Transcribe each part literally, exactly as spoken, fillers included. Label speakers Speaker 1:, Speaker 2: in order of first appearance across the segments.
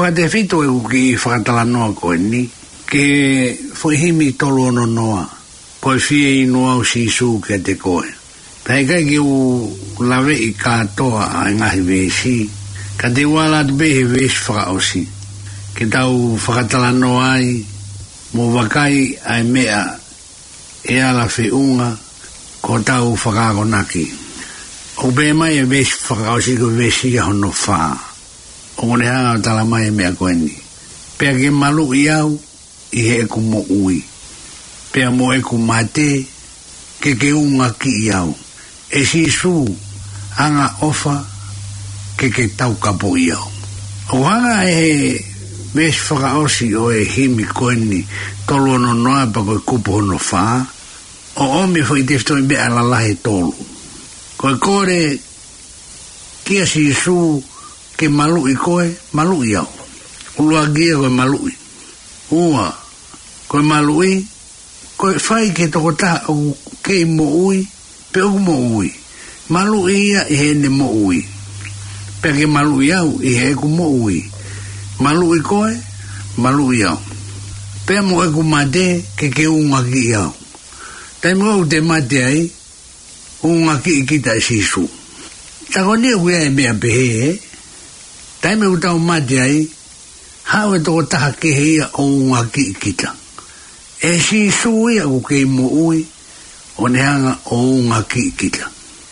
Speaker 1: whakate whito e uki whakatalanoa koe ni, ke whaihimi tolu ono noa, koe whie inu au sisu ke te koe. Pei kai ki u lawe i kātoa a ngahi vesi, ka te wala tu behe vesi whakaosi, ke tau whakatalanoa ai, mo wakai ai mea e ala whiunga, ko tau whakakonaki. O be mai e vesi whakaosi ko vesi a hono whaa. O ngone hanga o tala mai e mea koe ni. Pea ke malu i au, i he eku mo ui. Pea mo eku mate, ke ke unga ki i au. E si su, anga ofa, ke ke tau kapo i au. O hanga e vesi whakaosi o e himi koe ni, tolu ono noa pa koe kupo hono whaa, o omi fo i tefto i bea lalahe tolu. Koe kore, kia si su, ke malu i koe, malu i au. Ulua gia koe malu i. Ua, koe malu i, koe whai ke toko taha o ke mo ui, pe o mo ui. Malu i ia i he ne mo ui. Pe ke malu i au, i he eku mo ui. Malu i koe, malu i au. Pe mo eku mate, ke ke unga ki i au. Tai mo te mate ai, unga ki i kita e sisu. Tako ni uia e mea pehe e, tai me utau mate ai, hao e toko taha ke heia o unga ki i kita. E sisu ia ku ke mo ui, o ne hanga o unga ki i kita.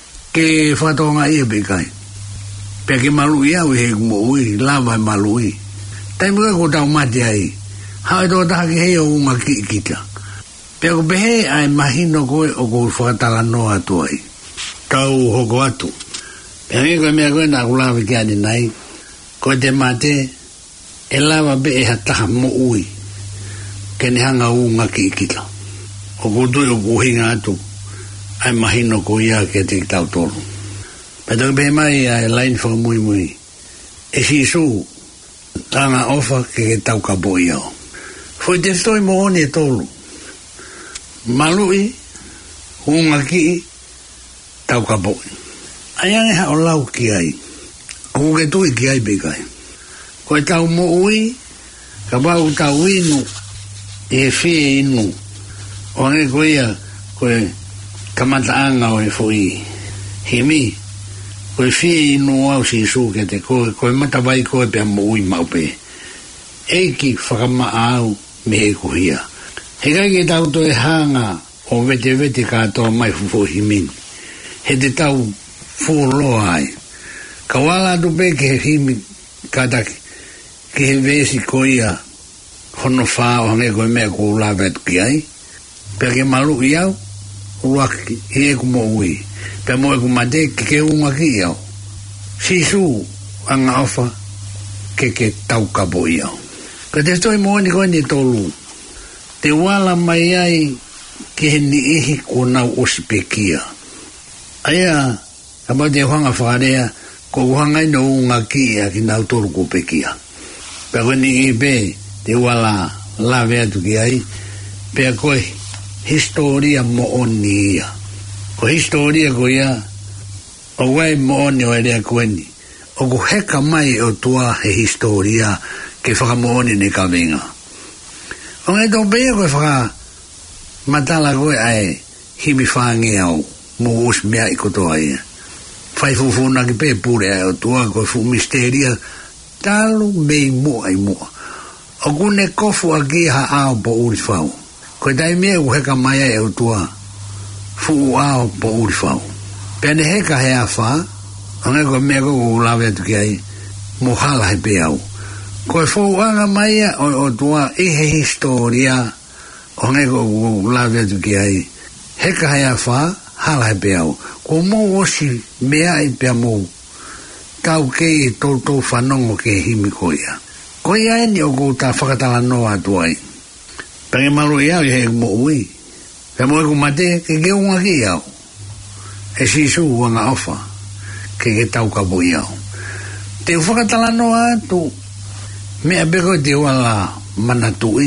Speaker 1: Ke whatonga ia bekai. Pea ke malu i au i he mo ui, lava e malu i. Tai me utau mate ai, hao e toko taha ke heia o unga ki i kita. Pea ko pehe ai mahino koe o ko whakatalanoa atu ai. Tau hoko atu. Pea nge koe mea koe na kulawe ki ane nai. Koe te mate, e lava be e hataha mo ui. Ke ne hanga unga ki ikita. O kutui o kuhinga atu. Ai mahino koe ia ke te tau tolu. Pea tau pehe mai ai lain whakamui mui. E si su, tanga ofa ke ke tau kapo iao. Foi te stoi mo oni e tolu. Malui, unga ki, tau kapoi. Ai ane ha o lau ki ai. O ke tui ki ai bekai. Koe tau mo ui, ka wau tau inu, e fie inu. O ane koe ia, koe kamataanga o e fui. Himi, koe fie inu au si su ke te koe, koe matawai koe pia mo ui maupe. Eiki whakama au me he kuhia. He kai ke tau to e hanga o vete vete katoa mai fufu himin. He te tau fuloa ai. Ka wala tu pe ke himi kata ke he vesi koia hono wha o hange koe mea ko ula vetu ki ai. Pea ke malu i au, uaki, hi e ku mo ui. Pea mo e ku mate ke ke unga ki i au. Sisu anga ofa ke ke tau kapo i au. Ka te stoi mo ni koe ni tolu. Te wala mai ai ke he ni ihi ko nau osipekia. Aia, kama te hanga whakarea, ko uhanga ino unga kia ki nau toru ko pekia. Pea koe ni ipe, te wala lawe atu ki ai, pea koe historia mo oni ia. Ko historia ko ia, o wai mo oni o erea koe ni. O ko heka mai o tua he historia ke whakamo oni ne ka venga. O ngai tō pēia koe whaka matala koe ai himi whange au mō us mea i kotoa ia. Whai fufuna ki pē pūre ai o tua koe fu misteria talu mei mua ai mua. O kune kofu a ki ha ao po uri whau. Koe tai mea ku heka mai ai o tua fu ao po uri whau. Pēne heka hea wha, o ngai koe mea koe ulawe atu ki ai mō hala he pē au. Koe fōanga mai o, o tua i he historia o ngai ko lawe atu ki ai. Heka hea wha, hala he peau. Ko mō osi mea i pia mō tau kei e tō tō whanongo ke himi koia. Koia eni o ko tā whakatala noa atu ai. Pange maru i au i he mō ui. Pea mō e ku mate ke ke unga ki au. E sisu wanga ofa ke ke tau kapo i au. Te whakatala noa atu mea beko te wala manatui.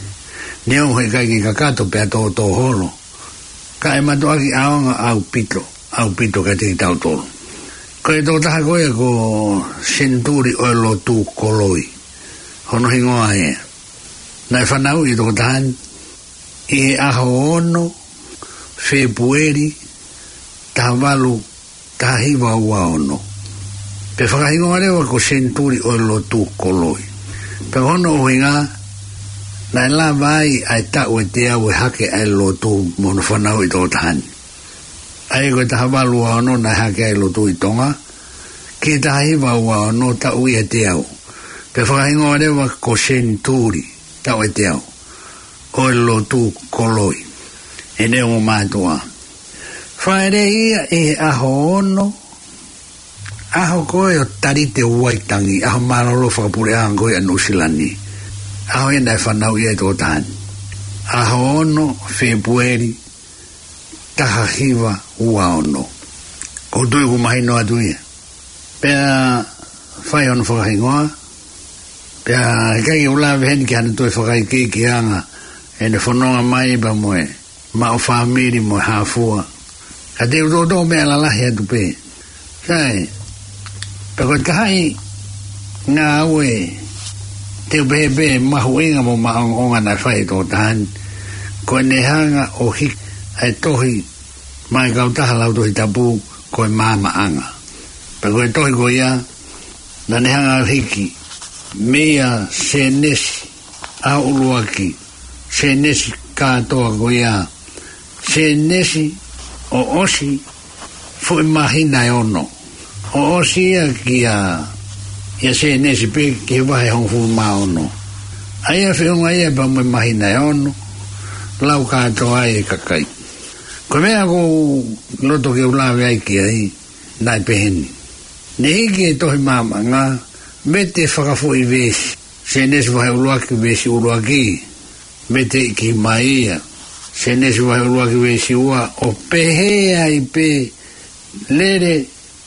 Speaker 1: Neo he kai ki kakato pea tō tō holo. Ka e mato aki aonga au pito. Au pito ka te tau tolo. Ko e tō taha koe ko senturi o lo tū koloi. hono hingoa e nai whanau i toko tahani i aho ono Februari tawalu tahiwa ua ono pe whakahingoa rewa ko senturi o lotu koloi pe hono o inga nai la vai ai tau e te au e hake ai lotu mono whanau i toko tahani ai koe tahawalu ua ono nai hake ai lotu i tonga ki tahiwa ua ono tau i e te au pe whakahingoa rewa ko senturi tau e te au o lotu koloi e ne o mātua whaere ia e aho ono aho koe o tarite uaitangi aho marolo whakapure ahan koe anu silani aho e nai whanau ia e tō tāni aho ono Februari taha hiwa ua ono ko tui ku mahino atu ia pea whai ono whakahingoa pea kai ula vehen ki hana tui whakai ki ki anga e ne whanonga mai ba moe ma o whamiri moe hafua ka te uto mea lalahi atu pe sai pe koe kahai ngā aue te upehe pe mahu inga mo maonga na whai tō tāni koe ne hanga o hik ai tohi mai kau taha lau tohi tapu koe māma anga pe koe tohi koe ia na ne hanga o hiki mea se nesi a uluaki se nesi kātoa koe ia se nesi o osi fui mahina e ono o osi ia ki a ia se nesi pe ki wahe hongfu ma ono aia whiunga ia pa mui mahina e ono lau kātoa ai e kakai ko mea ko loto ke ulawe ai ki ai nai peheni ne hiki e tohi mama ngā mete whakafu i vesi se nesi wahe uluaki vesi uluaki mete ki maia se nesi wahe uluaki vesi ua o pehea i pe lere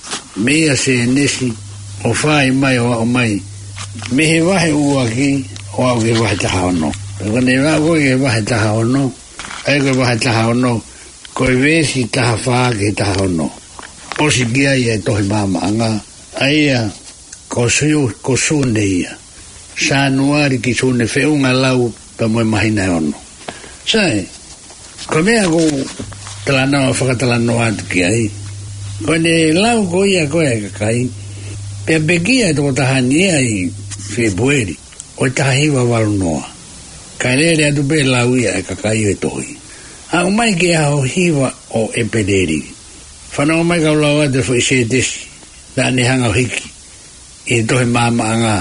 Speaker 1: mea se nesi o whai mai o au mai mehe wahe uaki o au ke wahe taha ono kone wako ke wahe taha ono ai ke wahe taha ono koe vesi taha whaa ke taha ono osi kia ia tohi mama anga aia ko siu ko sune ia sanuari ki sune whiunga lau pa moe mahina ono sai ko mea ko talanoa whakatalanoa atu ki ai ko ne lau ko ia koe e kakai pia pekia e toko tahani ia i Februari o tahiwa walu noa kai lere atu pe lau ia e kakai e tohi a umai ke aho hiwa o epederi whanau mai kau lau atu fo i se desi da ne hanga hiki i tohi mama anga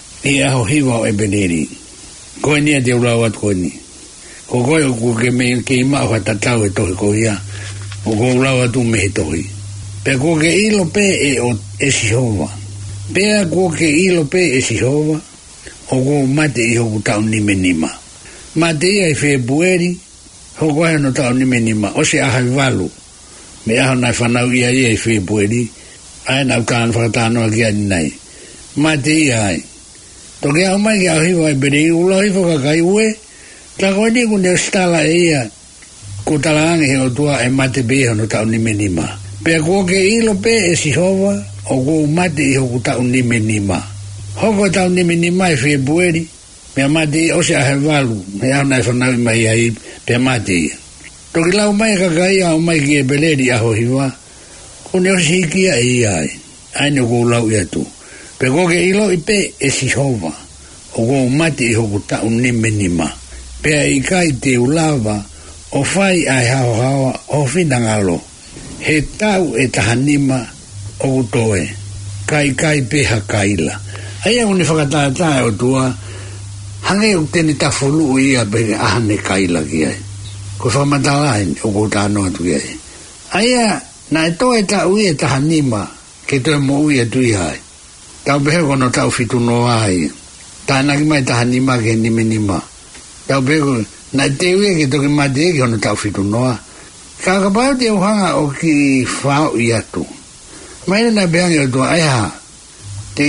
Speaker 1: i aho hiwa o epederi koe nia te ulau atu koe ni ko koe o kuke me ke ima o hatatau e tohi ko ia o ko ulau atu mehe tohi pe kuke ilo pe e o e sihova pe a kuke ilo pe e sihova o ko mate i hoku tau nime nima mate ia i Februari hoko ahe no tau nime nima o se ahai walu me aho nai whanau ia ia i Februari ae nau kāna whakatanoa ki ani nai mate ia ai toke au mai ki au hiwa e bere i ulau hiwa kakai ue ta koe ni kune stala e ia ko talaange he o tua e mate beha no tau nime nima pe a kuke ilo pe e sihova o ko mate i hoku tau nime nima hoko tau nime nima e Februari me a mate i ose ahe walu me au nai whanau i mai ai pe a mate ia toki lau mai kakai au mai ki e beleri aho hiwa kune ose hikia e ia ai aine ko lau ia tu pe koke ilo i pe e sihova o ko mate i hoku tau nime nima pe a i kai te ulawa o whai ai hao hawa o whinangalo he tau e tahanima o utoe kai kai pe hakaila ai au ni whakatātai o tua hange o tene tafolu ia pe ahane kaila ki ai ko whamatalain o ko tāno atu ki ai ai a na e toe tau ia tahanima ke toe mo uia tui hai tau behe kono tau fitu no ai tānaki mai tahanima ke nime nima tau behe na te uia ke toki mate ke hono tau fitu noa kakapau te uhanga o ki whao i atu maina na behangi o tua ai ha te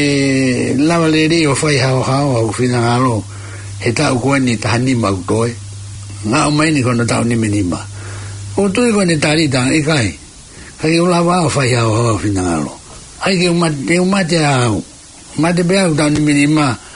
Speaker 1: lava leri o whai hao hao au whina ngalo he tau koe ni tahanima au toe ngā o maini kono tau nime nima o tui koe ni tari tanga i kai kaki o lava o whai hao hao au whina ngalo ai ke umate, umate au mate beha au tau nime nima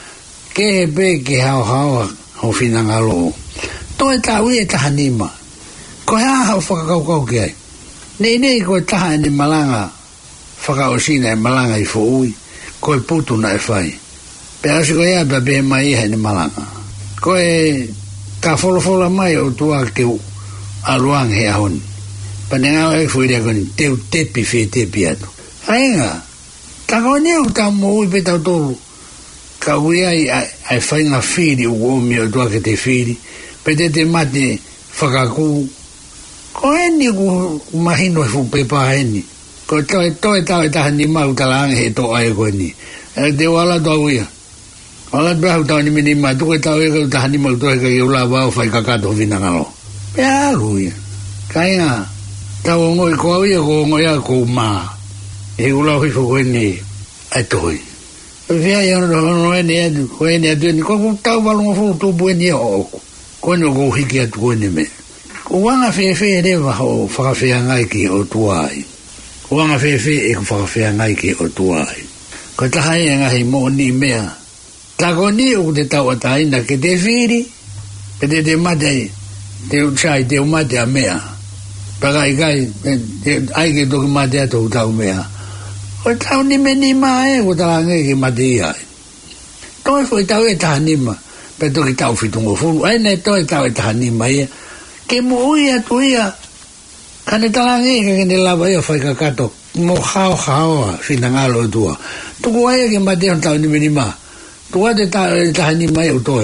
Speaker 1: ke he pe ke hao hao ho finangalo to e tau e tahanima ko ha hao whakakau kau ke ai nei nei ko taha ni malanga whakaosina e malanga i fo ui ko e putu na e whai pe asi ko ea pe pe mai e ni malanga ko e ka wholofola mai o tua ke aluang he ahon panenga e fuiria koni teu tepi fe tepi atu ainga tako ni o ta mo ui pe tau tolu ka ui ai ai whainga whiri u omi o tua ke te whiri pe te te mate whakaku ko eni ku mahino e fupepa eni ko toi toi tau e taha ni mau talang he to ai ko ni e te wala tau ia wala tau tau ni mini ma tuke tau e ka taha ni mau toi ka i ula wau whai kakato vinangalo pe alu ia kainga tau ngoi ko au ia ko ngoi a ko maa e ula hui fuko eni ai toi via ia no eni adu ko eni adu ni ko tau walunga fu tupu eni o ko ni ko hiki atu ko eni me ko wanga fe fe rewa ho whakawhea ngai ki o tuai ko wanga fe fe e ko whakawhea ngai ki o tuai ko tahai e ngahi mo ni mea tako ni o te tau ataina ke te whiri pe te te mate te uchai te umate a mea pakai kai ai ke toki mate a tau tau mea o tau ni me ni ma e ko tala nge ke mate iai toi foi tau e taha nima pe toki tau fitungo fulu ai ne toi tau e taha nima ia ke mo uia tu ia kane talangi ke kene lava ia whai kakato mo hao hao a finangalo tua tuku aia ke mate on tau ni minima tua te taha nima ia utoe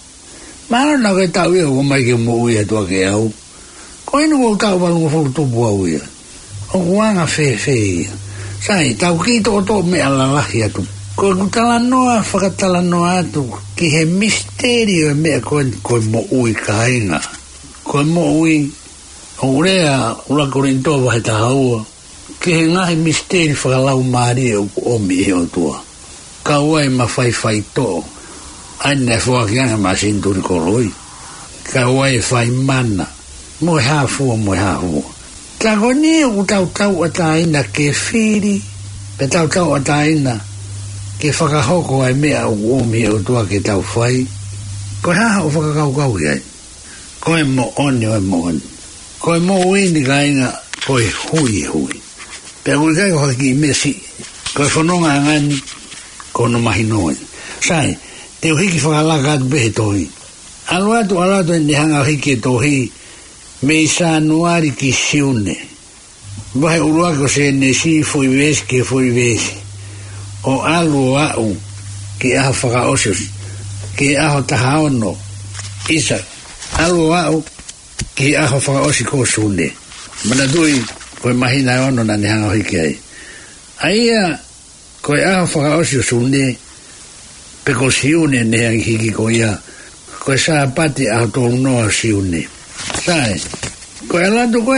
Speaker 1: mara na ke tau ia o mai ke mo uia tua ke au ko inu ko tau walunga fulu tupu au ia o kuanga fe fe ia sai tau ki to to me alalahi atu ko talanoa whakatalanoa atu ki he misterio e mea ko ko mo ui kainga ko mo ui o rea ula korinto wa he tahaua ki he ngahi misteri whakalau maari e omi e o tua ka uai ma whai whai to aina e whaki anga ma sinturi koroi ka uai whai mana mo e hafua mo e hafua ka koni u tau tau ataina ke whiri pe tau tau ataina ke whakahoko ai mea o omi e o tua ke tau whai ko haha o whakakau kau iai ko e mo oni o e mo oni ko e mo uini ka inga ko e hui hui pe kui kai ko haki i mesi ko e whanonga ngani ko no mahinoi sai te uhiki whakalaka atu behe tohi alu atu alu atu ni hanga uhiki e tohi me i sanuari ki siune wahe urua ko se ne si fui vesi ke fui vesi o alu o au ki aho whakaosios ki aho tahaono isa alu o au ki aho whakaosi ko sune mana tui koe mahina ono na ni hanga hiki ai aia koe aho whakaosi sune pe ko siune ne hangi hiki ko ia koe saa pati aho tolu noa siune sai koe alatu koe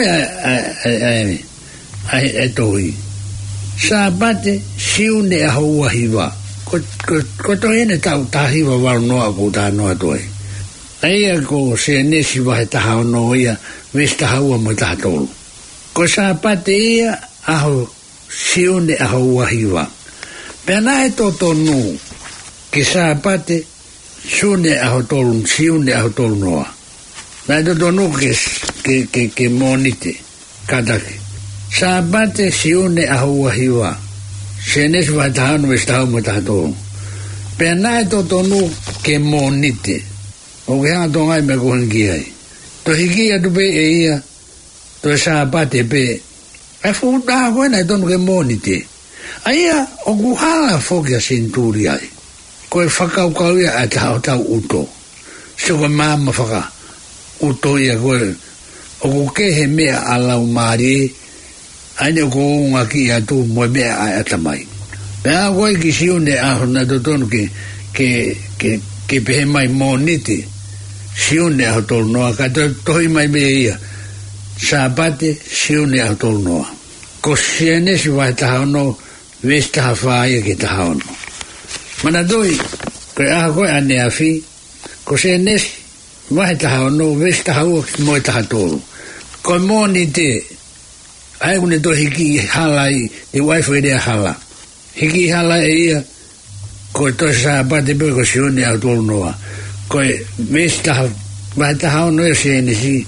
Speaker 1: ai ai ai tohi saa pati siune aho ua hiwa ko to ene tau tahiwa wau noa ko ta noa toi aia ko se nesi wahe taha ono ia ves taha ua mo taha tolu ko saa pati ia aho siune aho ua hiwa pena e to tonu ke saa pati siune aho tolu siune aho tolu noa na to tonu ke ke ke ke monite katake saa pati siune aho ua hiwa se nesi wahe taha ono ves taha ua mo taha tolu pena e to tonu ke monite o ke hanga tongai me ko hingi ai to hiki atu pe e ia to e saa pate pe e fuutaha koe na e tonu ke monite a ia o kuhala foki a sinturi ai ko e whakaukau ia a tau tau uto se koe mama whaka uto ia koe o kukehe mea a lau maari aine ko unga ki atu moe mea a atamai pe a koe ki siune aho na to tonu ke ke ke ke pehe mai monite siune aho tolu noa ka to tohi mai me ia saapate siune aho tolu noa ko siene si vai taha ono ves taha whaia ke taha ono mana doi ko aha koe ane afi ko siene si vai taha ono ves taha ua moe taha tolu ko monite ai kune to hiki hala i e waifu ere hala hiki hala e ia ko to sa pa de pe ko sione a to no ko mesta va ta ha no se ni si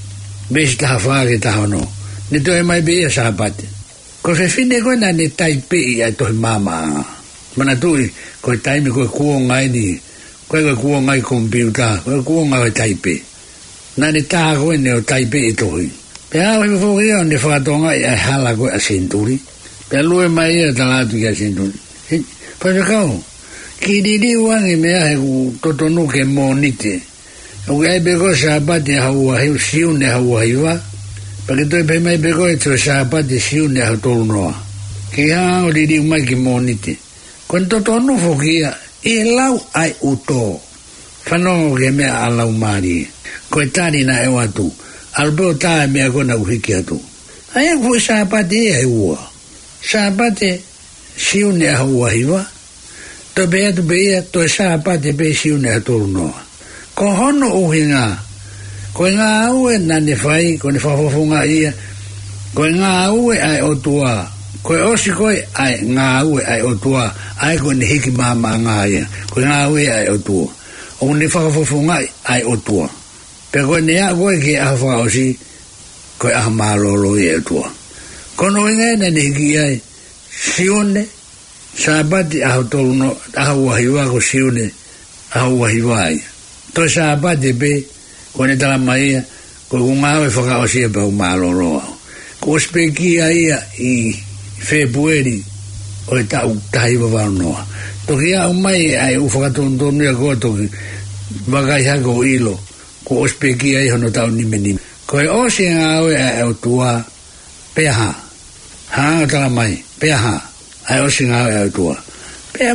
Speaker 1: mesta fa ke ta no ni to mai be sa pa ko se fine ko na ni tai pe a to mama mana tu ko tai mi ko ko ngai ni ko ko ko ngai computer ko ko ngai tai pe na ni ta ko ne tai pe to pe a fo io ne fa to ngai a hala ko a senturi pe lu mai ta la tu ya senturi pa ka ki di di wangi me ai to to no ke monite o ai be ko sa ba de ha wa hi siu ne ha wa hi wa pa ke to pe mai be ko to sa ba de siu ne ha to no ke ha o di di mai ke monite kon to to no fo ki e lau ai uto fa no ke me ala umari ko tani na e wa tu albo ta me ko na u ki atu ai ko sa ba de ai wa sa ba de siu ne ha wa hi wa to be to be to sa pa de be si una to no ko hono o hinga ko nga u na ne fai ko ne fa fo nga ia ko nga u ai o tua ko o si ko ai nga u ai o tua ai ko ne hiki mama nga ia ko nga u ai o tua o ne fa fo nga ai o tua pe ko ne a ko ke a fa o si ko a ma lo lo ia tua ko no nga ne hiki ai si one sabati a tolu no a wahiwa ko siune a wahiwa to sabati be ko ne tala mai ko nga we fa o si be o malolo ko speki ai i februari o ta u tai ba no to kia mai ai u fa ton ton ne ko to bagai ha ko ilo ko speki ai hono ta ni meni ko o si nga we o tua pe ha ha tala mai pe ha ai o singa e tua pe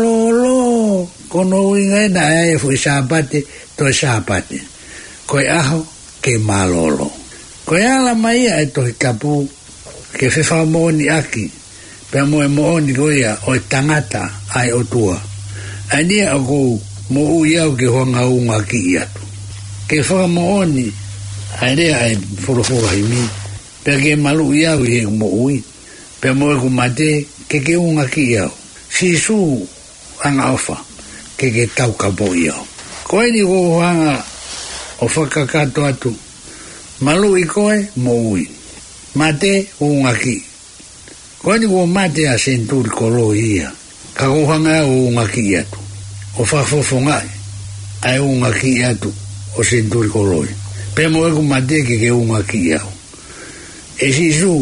Speaker 1: malolo kono inga na e fu sabate to sabate ko aho ke malolo ko ala mai e to kapu ke fe fa moni aki pe mo mo ni ko ya o tangata ai o tua ani o ko mo u ya ke ho nga u nga ki ya ke fa mo ni ai de ai fo fo ai mi pe ke malu ya u mo u pe mo ko mate ke ke unga ki iau si su anga ofa ke ke tau ka bo iau koe ni ko hanga o whakakato atu malu i koe mo ui mate unga ki koe ni ko mate a senturi ko lo ia ka ko hanga o unga ki atu o whafofo ngai ai unga ki atu o senturi ko lo pe mo e ko mate ke ke unga ki iau e si su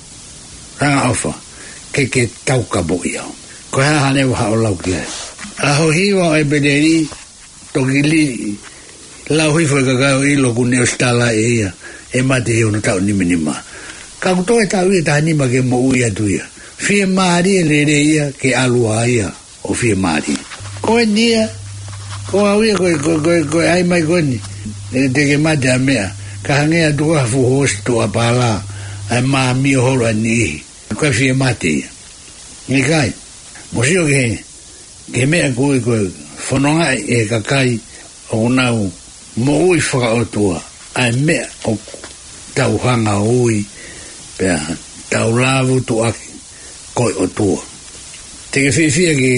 Speaker 1: anga ofa ke ke tau ka bo iau ko ha hane wa o lau kia a ho hiwa e bederi to gili lau hi foi ka ka i lo ku ne stala e ia e mate he no tau ni minima ka ku to e tau i ta ni ma ke mo u ia tu ia fie mari le le ia ke alua ia o fie mari ko e dia ko a ui ko ko ko ai mai ko ni te ke mate a mea ka hange a tu a fu hosto a pala a ma mi holo ni ko fie mate ni kai mo sio ke ke me ko ko fononga e ka kai o nau mo ui fa o tua a me o tau hanga ui pe tau lavu tu a ko o tua te ke fie fie ke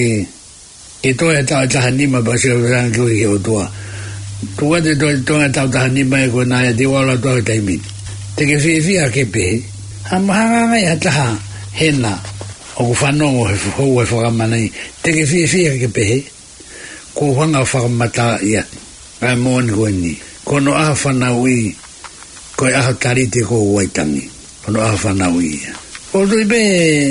Speaker 1: e to e ta ta ni ma ba se ran ko ke o tua tu wa de to to ta ta ni ma ko na e di wala to ta mi te ke fie fie ke pe amahanga ya ta hena o whanongo he whou e whakamana te ke fie fie ke pehe ko whanga whakamata ia ai mōni koe ni kono aha whanau i koe aha tarite ko waitangi kono aha whanau i o tui be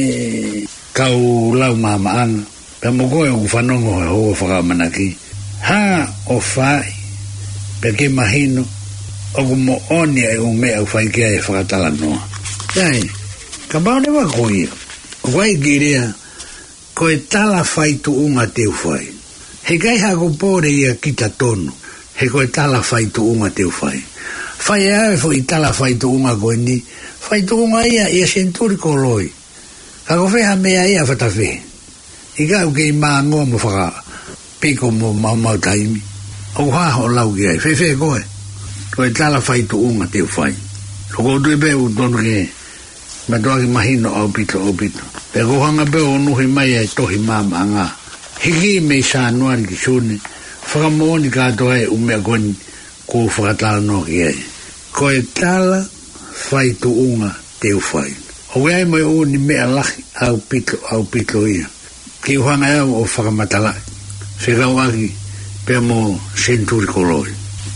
Speaker 1: kau lau mamaanga pe mo koe o whanongo he hou e whakamana ki ha o whai pe ke mahino o ku mo oni e o mea u whai kia e whakatala noa Dai, ka maone wa koe. Wai girea, koe tala whai tu unga teu whai. He kai hako pōre ia kita tonu. He koe tala whai tu unga teu whai. Whai ae fo i tala whai tu unga koe ni. Whai tu unga ia ia senturi ko loi. Kako wheha mea ia whatawhe. I kau kei maa ngoa mo whaka piko mo mau mau taimi. O haho lau ki ai. Whewhe koe. Koe tala whai tu unga teu whai. Loko tui pe u tonu ke. Ma toa ki mahino au pito au pito. Pe ko hanga pe o nuhi mai ai tohi mama anga. hiki me sa noa ki sune whakamoni katoa e umea koni ko whakatala no ki ai ko e tala whai tu unga te uwhai o wei mai o ni mea lahi au pito au pito ia ki uhanga ea o whakamatala whikau aki pia mo senturi koloi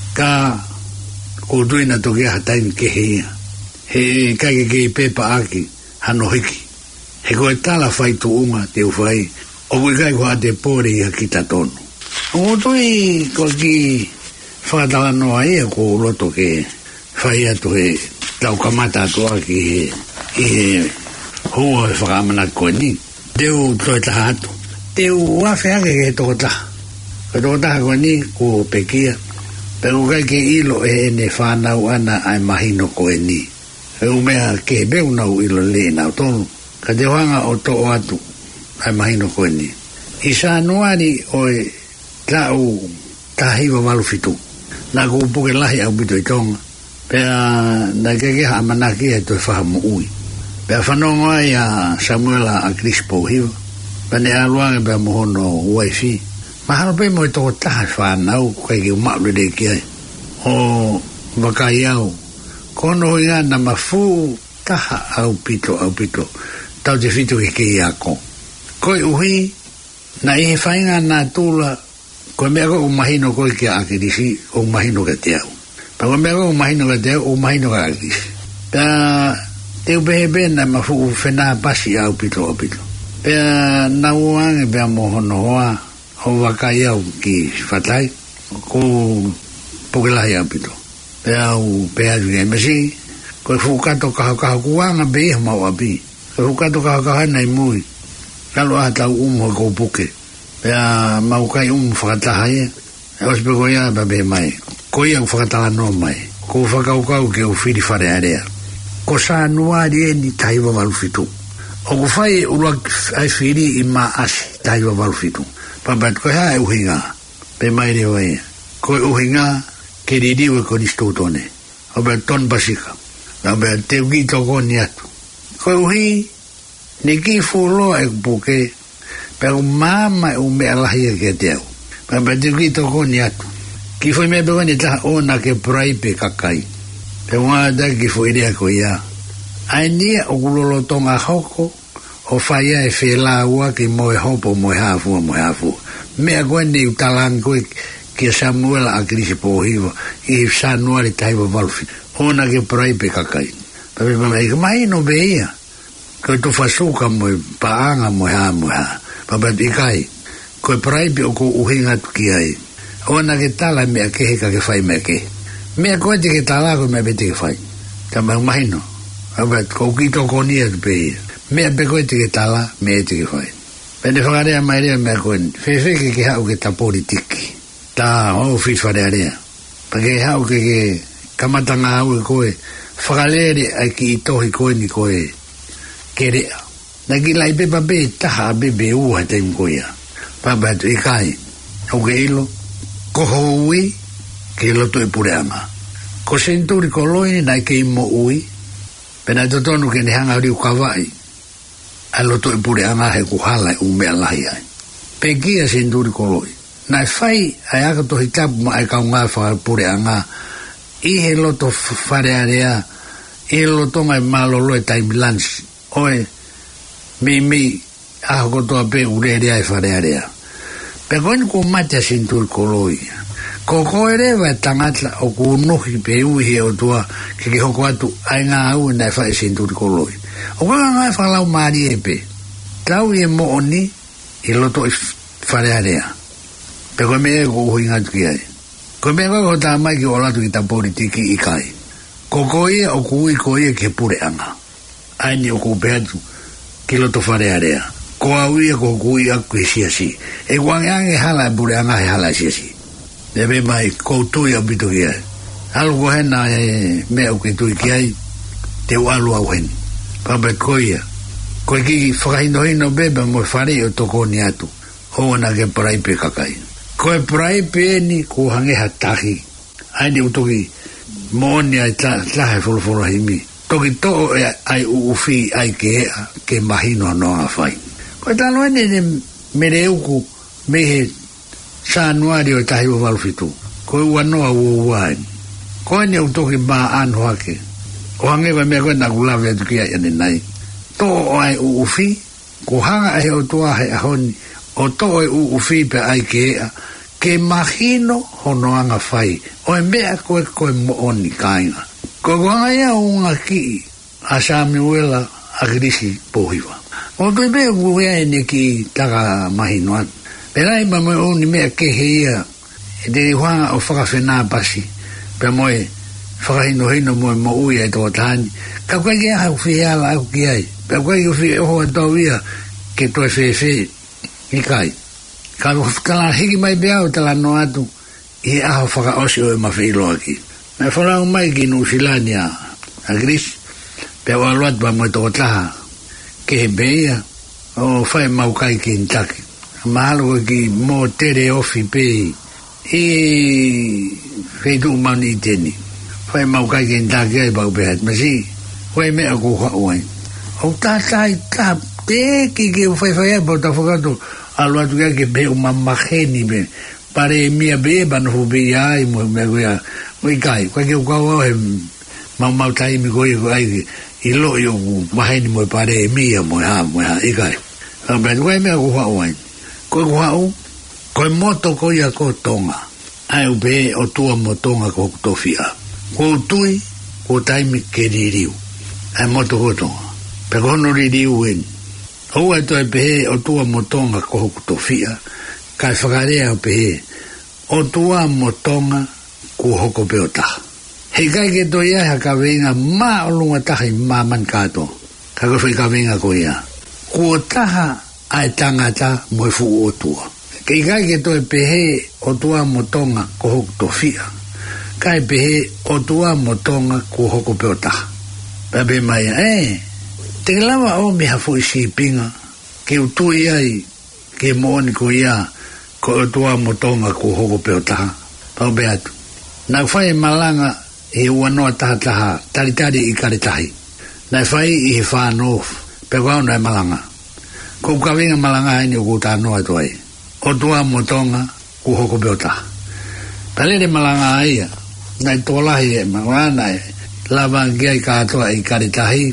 Speaker 1: ka ko tuina toki aha taimi ke he ia he kake ke pepa aki hano hiki he koe tala whai tu unga te uwhai o koe kai koe te pore ia ki tatono o tui ko ki whakatala noa ia ko loto ke whai atu he tau kamata atu aki he i he hoa e whakamanat koe ni teu toi taha atu teu wafe ake ke toko taha ke toko taha koe ni ko pekia pero kai ke ilo e ene whanau ana ai mahino koe ni e umea ke beu nau ilo le nau tonu ka te wanga o to atu ai mahino koe ni i sa nuari o e tau tahiwa walu fitu na ko upuke lahi au bito i tonga pea na keke ha manaki e toi whahamu ui pea whanonga i a Samuela a Crispo hiwa pane aluanga pea mohono waifi mahalo pe mo i toko taha whanau kai ki umaru de ki ai o wakai au kono i ngā na mafu taha au pito au pito tau te fitu ki ki ako koi uhi na ihe whainga nā tūla koe mea ko umahino koe ki a akirisi o umahino ka te au pa koe mea ko umahino ka te au o umahino ka akirisi pea te upehe na mafu whenā pasi au pito au pito pea na uange pea mohono hoa o wakai au ki whatai ko pokelahi au pito pea au pea juke mesi koe fukato kaho kaho kuanga be iha mau api koe fukato kaho kaho nai mui kalo aha tau umu ko puke pea mau kai umu whakataha ia e ospe ko ia pa be mai ko ia whakataha no mai ko whakau kau ke u whiri whare area ko sa nuari e ni taiwa walufitu o ku whai urua ai whiri i ma asi taiwa walufitu papat ko ha e uhinga pe mai reo ia ko uhinga ke ririwe ko nistutone o be ton basika o be te uki toko ni atu ko uhi ni ki fulo e puke pero mama e ume alahi e ke te au papat te uki toko ni atu ki foi me bewa ni taha ona ke praipe kakai pe wā da ki foi rea ko ia ai nia o kulolo tonga hoko o whaia e whela ua ki moe hopo moe hafua moe hafua mea koe ni utalang koe ki Samuela a Crispo hiwa i sa nuari taiwa walfi ona ke praipe kakai pape mama i ka mai no be ia koe tu whasuka moe paanga moe ha moe ha pape i kai koe praipe o ko uhinga tuki ai ona ke tala mea kehe ka ke whai mea kehe mea koe te ke tala koe mea bete ke whai ka mau mahino pape ko kito ko nia tu pe ia mea pe koe te ke tala mea te ke whai pende whakarea mai rea mea koe whewheke ke hau ke ta politiki ta o fit wharearea pa ke hau ke ke kamatanga au e koe whakalere ai ki i tohi koe ni koe ke rea na ki lai pepa pe taha a bebe uha teimu koe ia papa tu i kai au ke ilo koho ui ke loto e pureanga ko senturi koloi na ke imo ui pena totonu ke ni hanga riu kawai a loto e pureanga he kuhala e ume alahi ai pe kia senturi koloi na fai ai aka to hitapu ma ai kaunga wha pureanga i he loto wharearea i he loto ngai malolo e time lunch oe mi mi aho kotoa pe urerea e wharearea pe koini ko matea senturi koloi ko koe rewa tangata o ku unuhi pe ui he o tua ke ke hoko atu ai ngā au na e whae senturi koloi o kaka ngai whalau maari e pe tau i e mo oni i loto i wharearea pe koe mea ko uhi ngatu ki ai koe mea kaka o tā mai ki o latu ki ta politiki i kai ko koe o ku ui koe ke pure anga ai ni o ku peatu ki loto wharearea ko au ia ko ku ui aku i siasi e wange ange hala e pure anga he hala siasi e me mai koutui au bito ki ai alu ko hena e mea uke tui ki ai te ualu au hen pape koia koe ki whakahino hino beba mo whare o toko ni atu hoona ke praipe kakai koe praipe eni ko hangeha tahi aini utoki mooni ai tahe wholofolo himi toki to ai uufi ai ke ea ke mahino noa whai koe talo ene ne mere uku me he sa anuari o tahi o walufitu ko wanoa o wain ko ne o toki ba an hoake o hangewa mea koe na kulawe atu kia ane nai to o ai u ufi ko hanga ahe o toa he ahoni o to o u ufi pe ai ke ea ke mahino honoanga fai o e mea koe koe mo oni kainga ko koanga ia unga ki a Samuela a grisi pohiwa o tui mea kuwea ene ki taka mahino atu perai ma moe oni mea ke heia e te huanga o whakawhenā pasi pe moe whakahino hino moe mo ui ai tō tāni ka koe kia hau whiala au ki ai pe koe ki whi oho atau ia ke toi whewhe i kai ka kala hiki mai beau tala no atu i aho whakaosi o e mawhiloa ki me whanau mai ki Nusilani a a Gris pe o aluat pa moe tō taha ke he beia o whai maukai ki Ntaki mahalo ki mo tere ofi pe i whetu umani i teni whai maukai ki Ntaki ai pau pehat masi whai mea ko hauai o tātai tā te ki ke whai whai ai pau ta whakato alu atu kia ke pe umamaheni me pare mia be banu hubi ai mo me koea mo i kai kwa ke ukau he mau mau tai mi koe ai i lo i o maheni mo pare mia mo ha mo ha i kai a me koe mea ko hauai koe ko hau koe moto koe a ko tonga ai ube o tua mo tonga ko tofia ko tui ko taimi ke ririu ai moto ko tonga pe kono ririu en o ai toi pehe o tua mo tonga ko hoku tofia kai whakarea o pehe o tua mo tonga ko hoko peota he kai ke toi ai haka venga ma o lunga tahi ma man kato ka ko whai venga ko ia ko taha ai tangata mo fu o tua ke kai ke toi pehe o tua mo tonga ko hoku tofia kai pehe o tua mo tonga ko hoko peota pepe mai eh te lava o me hafu isi pinga ke utui ai ke mooni ko ia ko tua mo tonga ko hoko peota pau beatu na whai malanga e uanoa taha taha taritari i karitahi na whai i he whānof pe kau nai malanga ko kawenga malanga haini o kuta noa tuai o tua mo tonga ko hoko peota palere malanga aia nai tolahi e malanga e lava ngia i katoa i karitahi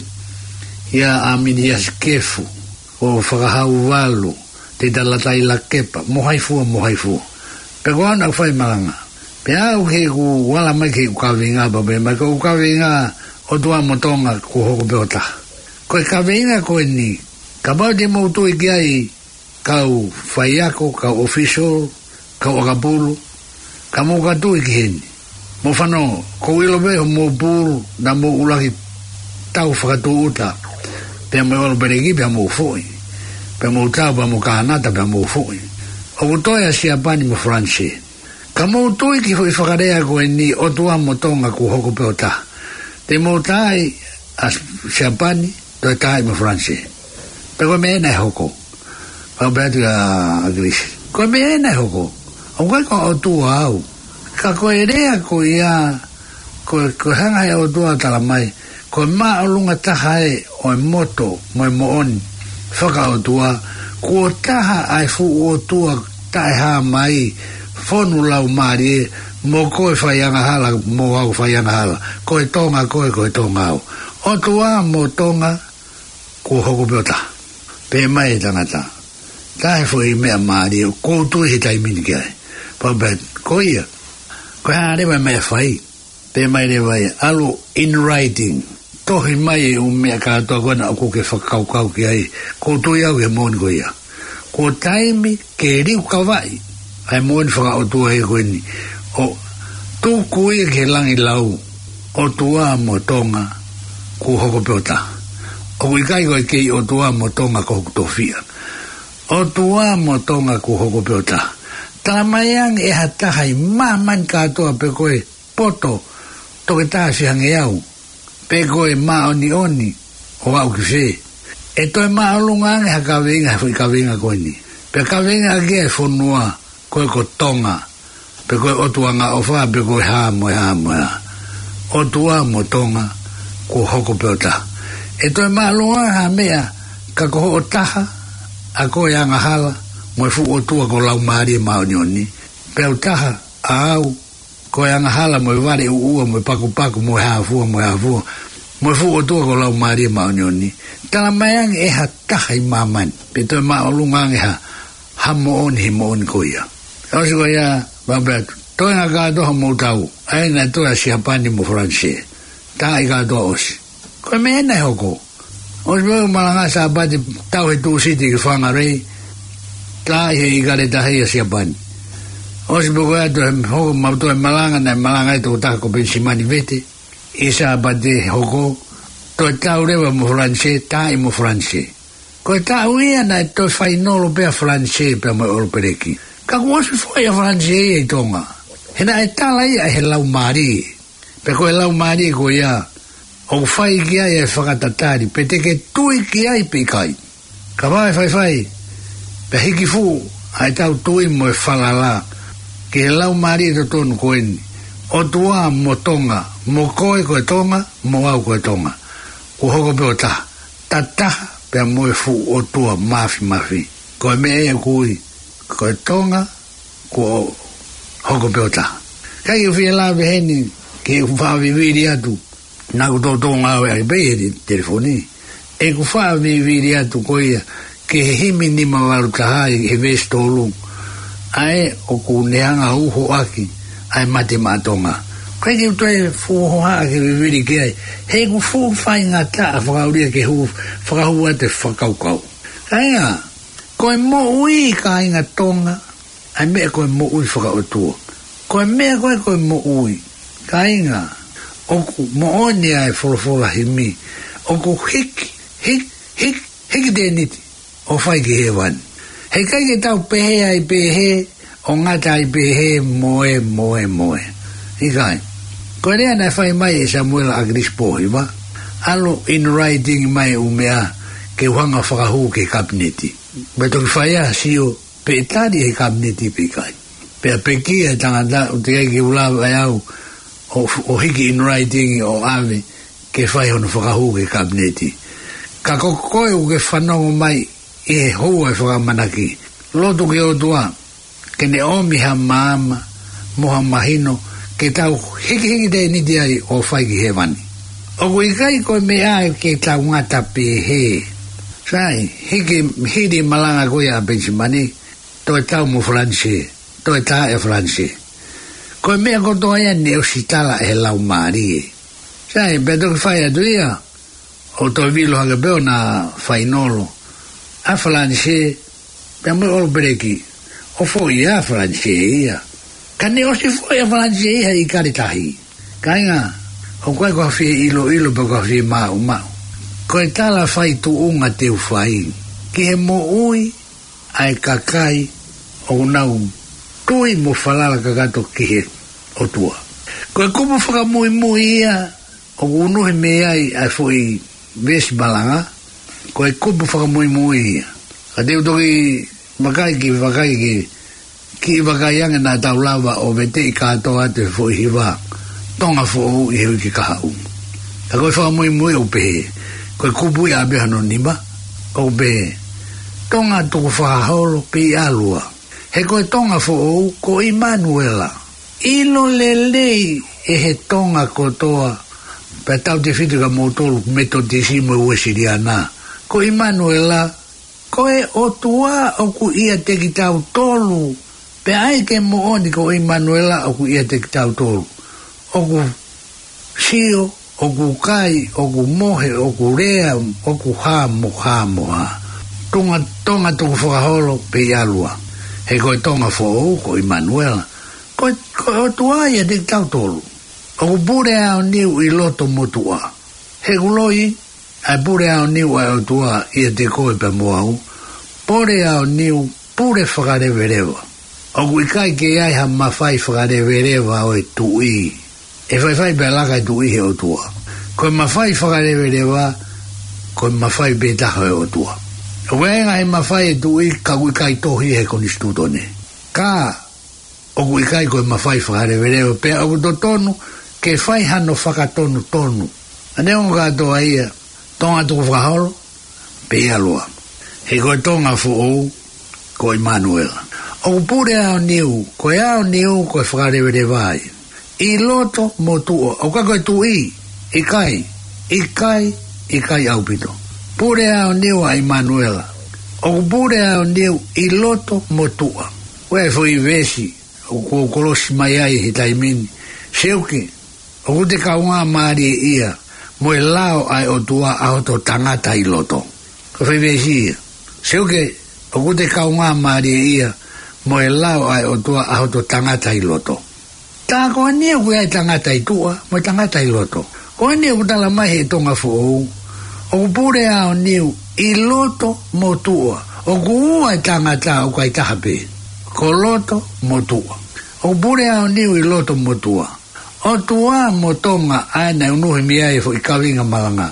Speaker 1: ia amini ia skefu o whakahau walu te talatai la kepa mohaifua mohaifua pe kua na whai malanga pe au he ku wala mai ke ukawenga babe mai ko ukawenga o tua motonga ku hoko peota ko kawenga ko ni ka ba de mo tu i ai kau whaiako kau official kau akapulu ka mo ka tu i hen mo fano ko ilo be mo puru na mo ulaki tau whakatu uta pe mo olo peregi pe mo foi pe mo tau pe mo kahanata pe mo foi o kutoia siapani mo franci ka mo tui ki foi whakarea ko e ni o tua mo tonga ku hoko peota te mo tai a siapani to e tai mo franci pe ko me ena e hoko pa beatu a grisi ko me ena e hoko o kai ko o tua au ka ko e rea ko ia ko ko hanga e o tua tala mai ko ma o lunga taha e o e moto mo e mooni whaka o tua ko taha ai fu o tua tae ha mai fonu lau maari e mo koe whaianga hala mo au whaianga hala koe tonga koe koe tonga au o tua mo tonga ko hoko peota pe mai tangata tae fwoi mea maari e ko tui he taimini ki ai pa bet ko ia ko haa rewa mea whai pe mai rewa ia alu in writing tohi mai o mea katoa kona o kuke whakaukau ki ai ko tui au he moni ko ia ko taimi ke riu kawai ai moni whaka o tua he koe ni o tu kui ke langi lau o tua mo tonga ku hoko peota o ikai koe kei o tua mo tonga ko hoko tofia o tua mo tonga ku hoko peota tamayang e hatahai maman katoa pe koe poto toke taasi hange au pe koe ma oni oni o au ki se e toi ma alunga ange ha kawenga fui kawenga koe ni pe kawenga ake e fonua koe ko tonga pe koe o tuanga o wha pe koe ha mo ha mo ha o tua mo tonga ko hoko peota e toi ma alunga ha mea ka koho o taha a koe anga hala mo fu o tua ko lau mari ma onioni pe utaha au ko anga hala mo vale u mo paku paku mo ha fu mo ha fu mo fu o tua ko lau mari ma onioni tala mayang e ha taha maman pe to ma olunga nge ha ha mo on hi mo on ko ya o se ko ya ba ba to nga ga do mo tau ai na to si apani mo franche ta i ga do os ko me na hoko os mo malanga sa ba de tau e tu si ti fanga re ta i ga le ta hi si apani os mo ga do ho ma to malanga na malanga to ta ko ben si mani vete isa ba de hoko to tau re mo franche ta i mo franche ko ta uia na to fai no lo pe franche pe mo o pereki ka ko si foi a franche e tonga hena e tala ia he lau mari pe ko lau mari ko ia o fai ki ai e whakatatari pe te ke tui ki ai pe kai ka vai fai fai pe hiki fu ai tau tui mo e whalala ke lau mari to tonu ko eni o tua mo tonga mo koe ko e tonga mo au ko e tonga ko hoko pe o ta tataha pe mo e fu o tua mafi mafi ko e me e kui ko e tonga ko hoko peota kai u fiela veni ke u fa viviri atu na ku to tonga e be telefoni e ku fa viviri atu ko ia ke himi ni mawaru tahai he vestolu ai o ku neanga u ho aki ai mate matonga kai u to e fu ho ha ke viviri ke ai he ku fu fa ngata fa uri ke hu fa hu ate fa kau kau kai a ko mo ui kai ngatonga ai me ko mo ui fa o tu ko me ko ko mo ui kainga o mo oni ai folo folo himi o ko hik hik hik hik de nit o fai ge hewan he kai ge tau pe he ai pe he o ngata ai pe he moe moe moe i kai ko le na fai mai Samuel Agrispo iba alo in writing mai umea ke wanga whakahu ke kabineti me to fai a sio pe tari e kabineti pe kai pe peki e tangata o te ke ula au o o hiki in writing o ave ke fai ono whakahu ke kabineti ka kokoe u ke whanongo mai e hou e whakamanaki loto ke o tua ke ne omi ha maama moha mahino ke tau hiki hiki te ni te ai o whai ki hewani o kui kai koe me ai ke tau ngata pe he sai hiki hiri malanga koe a pensimani to e tau mo franse to e ta e franse koe mea koto aia ne o sitala e lau maari sai beto ke whai atu ia o to vilo hake peo na whainolo a franse pe mo olo pereki o foi a franse ia ka ne o si foi a franse ia i karitahi kainga o koe koe whi ilo ilo pe koe whi mau mau koe tala whai tu unga te u whai ki he mo ui ai kakai o nau tui mo whalala kakato ki he o tua koe kumu whaka mui mui ia o unuhi me ai ai fui vesi balanga koe kumu whaka mui mui ia ka teo toki makai ki wakai ki ki wakai ange na tau lava o vete i katoa te fui hiwa tonga fo i hewi ki kahau ka koe whaka mui mui o pehe koe kupu i abe hano nima o be tonga tuku whakaholo pe i alua he koe tonga fo o ko Immanuela ilo lelei e he tonga kotoa pe tau te fitu ka motolu metodisimo e uesiriana ko Immanuela koe o tua o ku ia te ki tau tolu pe ai ke mo oni ko Immanuela o ku ia te ki tau tolu o ku sio o ku kai o ku mohe o ku rea o ku hamo hamo ha tonga tonga tuku whakaholo pe i alua he koe tonga fo o ko Immanuela ko o tua ia te tau tolu o ku pure ao niu i loto motua he kuloi ai pure ao niu ai o tua ia te koe pe moau pure ao niu pure whakarewerewa o ku ikai ke ai ha mawhai whakarewerewa o e tui e whai whai pe laka e tui he o tua koe mawhai whakarewerewa koe mawhai pe taha e o tua o wenga he mawhai e tui ka ku ikai tohi he konistutone ka o ku ikai koe mawhai whakarewerewa pe o ku to tonu ke whai hano whakatonu tonu ane o katoa ia tonga tuku whakaholo pe alua he koe tonga fo o ko ko Emmanuel. O pure ao niu, ko ao niu ko whakare de vai. I loto mo tua, o kako tu i, i kai, i kai, i kai au pito. Pure ao niu a Emmanuel. O pure ao niu, i loto mo tua. Ue foi vesi, o ko kolosi mai ai hi taimini. Seuke, o te kaunga maari ia, mo e lao ai o tua ao to tangata i loto. Ko foi vesi ia. Seuke, o te kaunga maari ia, mo e lao ai o tua ao to tangata i loto. Tā koa nia koe ai tangata i tua, mo tangata i loto. Koa nia koe tala mai he tonga fuou. O pure ao niu, i loto mo tua. O kuu ai tangata o kai tahape. Ko loto mo tua. O pure ao niu i loto mo tua. O tua mo tonga aina unuhi miai fo i kawinga malanga.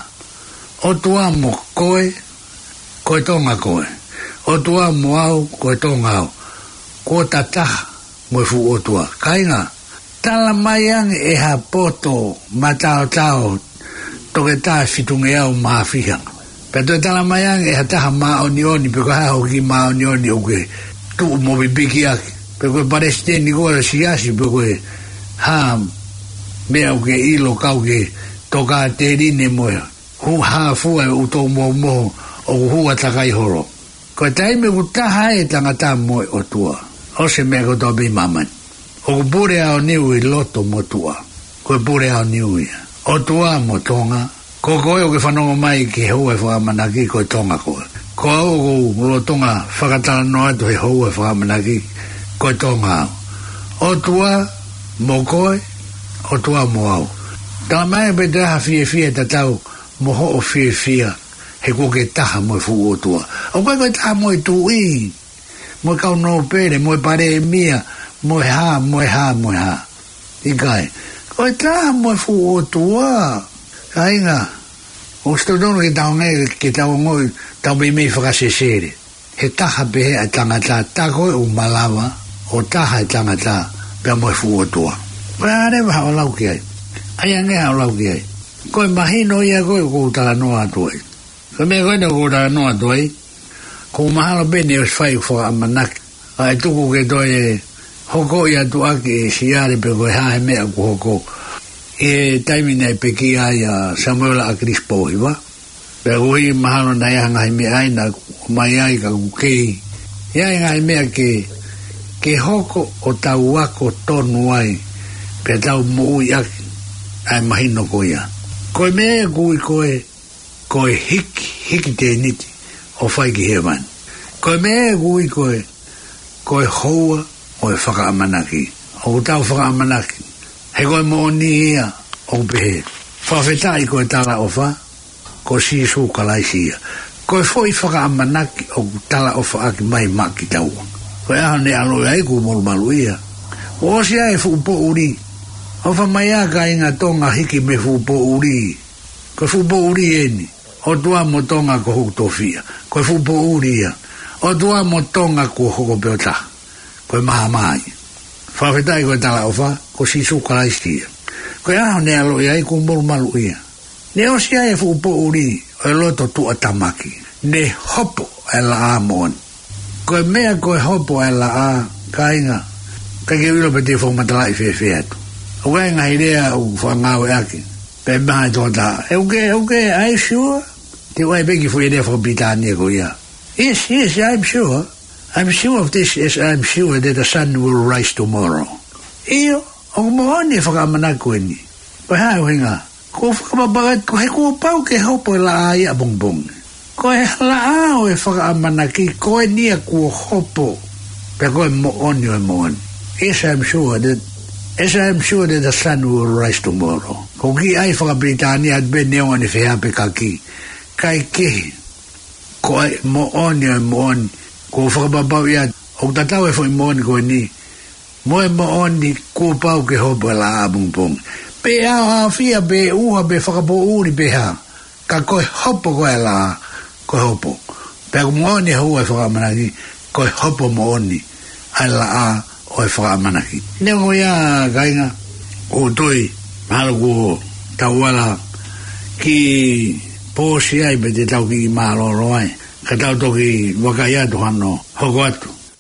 Speaker 1: O tua mo koe, koe tonga koe. O tua mo au, koe tonga au. Ko tataha mo i fu o tua. Kainga. Tala mayang e ha poto matao tao toke ta fitunge au mahafihang. Pero tala mayang e ha taha maoni oni peko ha hoki maoni oni oke tu mo bibiki aki. Peko pareste ni koe siasi peko ha mea uke ilo kauke toka te rine moe. Hu ha fua uto mo mo o hua takai horo. Koe taime utaha e tangata moe o tua. Ose mea koto bi maman. O pure ao niu i loto mo tua. Koe pure ao niu i. O tua mo tonga. Ko koe o ke whanonga mai ki hoa e whakamanaki koe tonga koe. Ko au ko lo tonga whakatala no atu he hoa e whakamanaki koe tonga au. O tua mo koe, o tua mo au. Tala mai pe taha fie fie tatau mo ho o fie fie he ko ke taha mo e fu o tua. O koe koe taha mo e tu i. Mo e kau no pere, mo e pare e mia. Moe ha, moe ha, moe ha. I kai. Koe tā moe fu o tua. Kai ngā. O sto dono ki tau ngai ki tau ngoi tau me mei whakasesere. He taha pehe a tangata. Tā koe o malawa. O taha a tangata. Pea moe fu o tua. Koe arewa hao lau ki ai. Ai ange hao lau ki ai. Koe mahino ia koe ko utala noa tuai. Koe mea koe na ko utala noa tuai. Ko mahalo bene os whai whaka amanaki. Ai tuku ke toi hoko ia tu ake e siare pe koe hae mea ku hoko e taimina e peki ai a Samuel a Crispo hiwa pe hui mahalo na ia ngai mea aina mai ai ka kukei ia ngai mea ke ke hoko o tau wako tonu ai pe tau mui ake ai mahino ko ia koe mea kui koe koe hiki hiki te niti o whaiki hewan koe mea kui koe koe hoa o e whakaamanaki. O tau whakaamanaki. He koe mo oni ia o pehe. Whawhetai koe tala o wha, ko sisu kalaisia. Koe fwoi whakaamanaki o tala o whaaki mai maki tau. Koe aho ne alo ai ku molu malu ia. O osi ai fupo uri. O wha mai aka inga tonga hiki me fupo uri. Koe fupo uri eni. O tua mo tonga ko hukutofia. Koe fupo uri ia. O tua mo tonga ko hoko peotaha. Koe maha mai. Whawhetai koe tala o wha, ko sisu kalaisia. Koe aho ne alo iai ku molu malu ia. Ne osi ai e fupo uri, o e loto tua tamaki. Ne hopo e la a moan. Koe mea koe hopo e la a, ka inga, ka ke wilo pe te whaumatala i whewhe atu. O kai ngā irea u whangawe ake, pe maha tōta, e uke, e uke, are you sure? Te wai peki fui e rea whakapitania ko ia. Yes, yes, I'm sure. I'm sure of this as I'm sure that the sun will rise tomorrow. Iyo, o mohoni e whakamanako eni. Koe hae hinga, ko whakababagat, ko he kua pau ke hopo e la a ia bongbong. Ko he la a o e whakamanaki, ko e nia kua hopo, pe koe mohoni o e mohoni. Yes, I'm sure that, as I'm sure that the sun will rise tomorrow. Ko ki ai whakabritania at ben neo ane whehape ka ki. Kai kehi, ko e mohoni o e mohoni, ko whakababau ia, o tatau e whai mohoni ko ni, mo e mohoni ko pau ke hopo e la a bongbong. Pe au ha fia be uha be whakapo uri be ha. Ka koe hopo koe la koe hopo. Pe mohoni hua e whakamanaki, koe hopo mohoni ai la a o e whakamanaki. Neo ia kainga o toi mahalo ko tauala ki pōsi ai be te tau ki mahalo roai. Ka tau toki wakai atu hano hoko atu.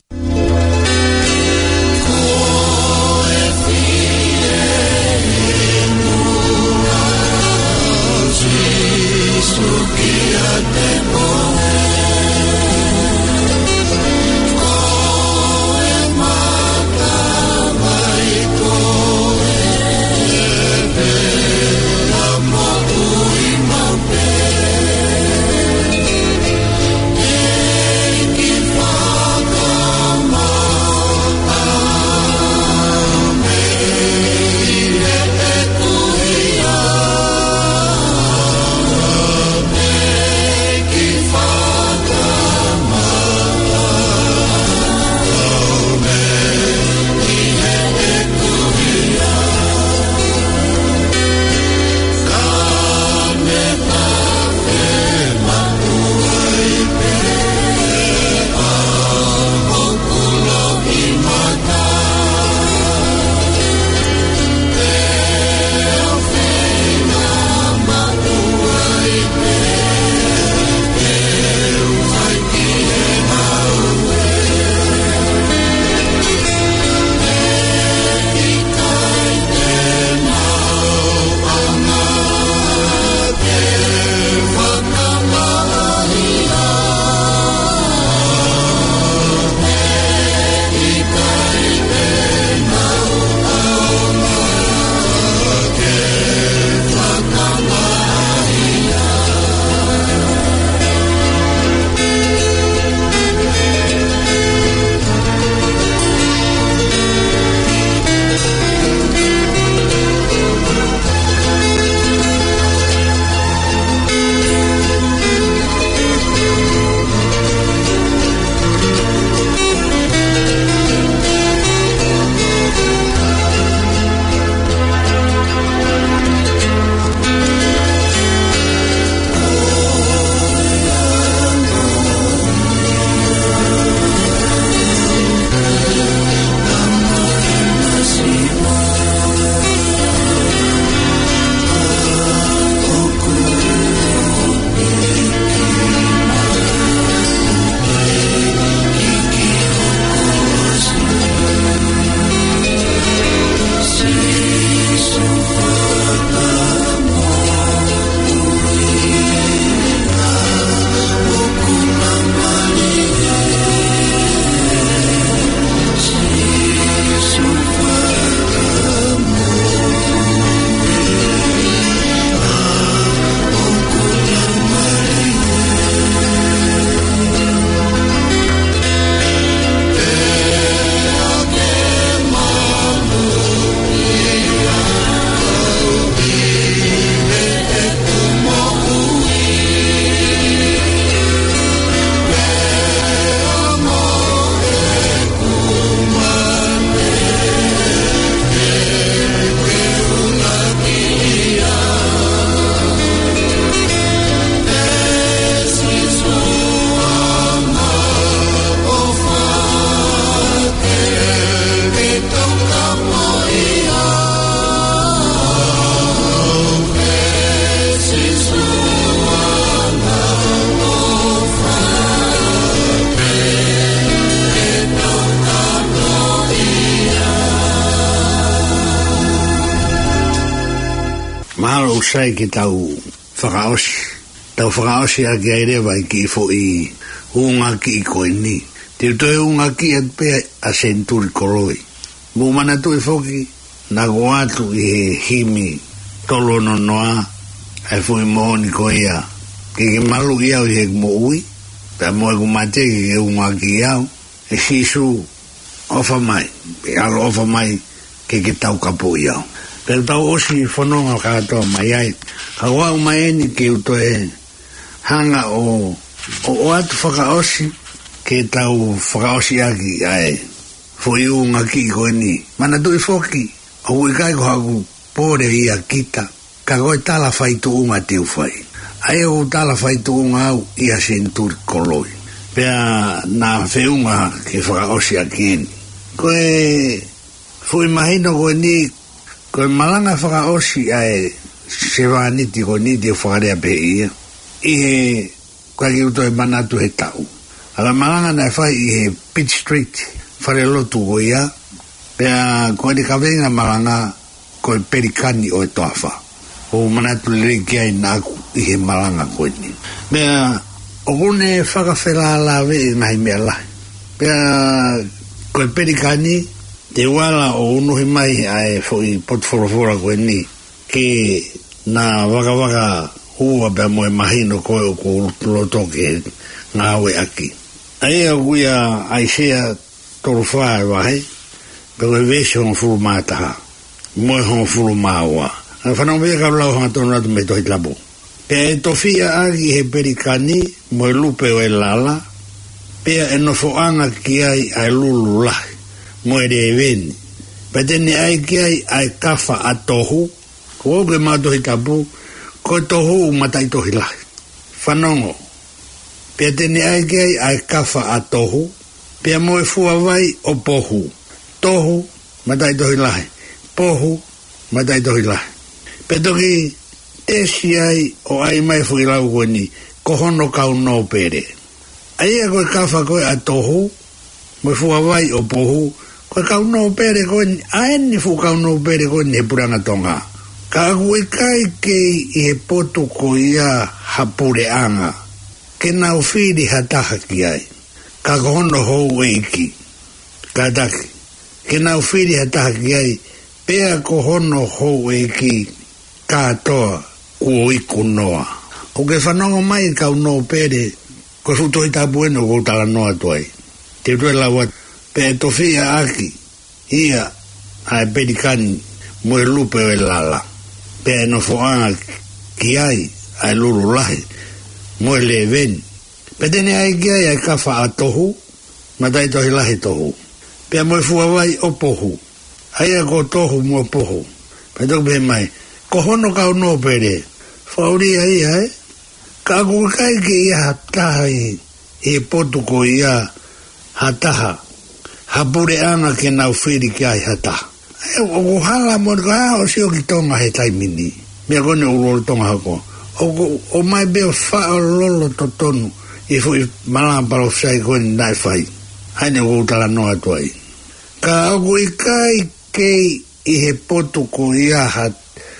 Speaker 1: usai ki tau whakaosi. Tau whakaosi a ki airewa i ki fo i unga ki i koe ni. Te toi unga ki at pea a Senturi Koloi. Mu mana tui foki na go atu i he himi tolo no noa ai fo i mohoni ko ia. Ke ke malu i au i he mo ui. Pea moe ku mate ki ke unga ki au. E sisu ofa mai. E alo ofa mai ke ke tau kapo i au. Pea tau osi whanonga katoa mai ai. Ka wau mai eni ke uto e hanga o o, o atu whakaosi ke tau whakaosi aki ai. Fo i unga ki ko ni. Mana tui foki. O ui kai ko haku pore i a kita. Ka koe tala whaitu unga tiu whai. Ai o tala whaitu unga au i a Senturi Koloi. Pea na whiunga ke whakaosi aki eni. Koe fui mahino koe ni koe malanga whakaosi ai se wāniti koe ni te whakarea pe ia. I he koe ki uto e manatu he tau. Ala malanga na whai i he Pitt Street whare lotu ko ia. Pea koe ni kawenga malanga koe perikani o e toafa. O manatu lere kia i nāku i he malanga koe ni. Pea o kone whakawhela alawe i nahi mea lahi. Pea koe perikani te wala o unuhi mai ai foi potforofora koe ni ke na waka waka hua pea moe mahino koe o ko loto ke ngā awe aki. Ai a kuia ai sea toro whae wahe pe koe vese hong furu mātaha moe hong furu māua. A whanau mea ka lau hanga tonu atu me tohi labu. Pea e tofia aki he perikani moe lupe o e lala pea e nofoanga ki ai ai lulu lahi. Moe re veni. Patene ai ki ai ai kafa a tohu. Ko oge mātohi tapu. Ko tohu matai tohi lahi. Whanongo. Patene ai ki ai ai kafa a tohu. Pea moe fua vai o pohu. Tohu matai tohi lahi. Pohu matai tohi lahi. Petoki tesi ai o ai mai fui lau koe ni. Kohono kau no pere. Ai a koe kafa koe a tohu. Moe fua vai o pohu. Koe kau no pere koe ni, aeni fu kau no pere koe ni he puranga tonga. Ka koe kai kei i he potu ko ia hapure anga. Ke nau whiri hataha ki ai. Ka kohono hou eiki. Ka taki. Ke nau whiri hataha ki ai. Pea kohono hou eiki. Ka toa kuo iku noa. O ke whanongo mai kau no pere. Koe futo i tapu eno kou tala noa tuai. Te tue lawa pe tofia aki ia ai perikani moe lupe o e lala pe no foanga ki ai ai lulu lahi moe le veni pe tene ai ki ai ai kafa a tohu matai tohi lahi tohu pe moe fua vai o pohu ai a ko tohu mo pohu pe tok pe mai kohono kau no pere fauri ai ai ka kukai ki ia hataha i potu ko ia hataha hapure anga ke nau whiri ki ai hata. E o hala mo ko ha o sio ki tonga he taimini. Me kone o lolo tonga hako. O o mai beo fa o lolo to tonu. I fu malanga palo sai kone nai whai. Haine o utala noa tuai. Ka o i kai kei i he potu ko ia hat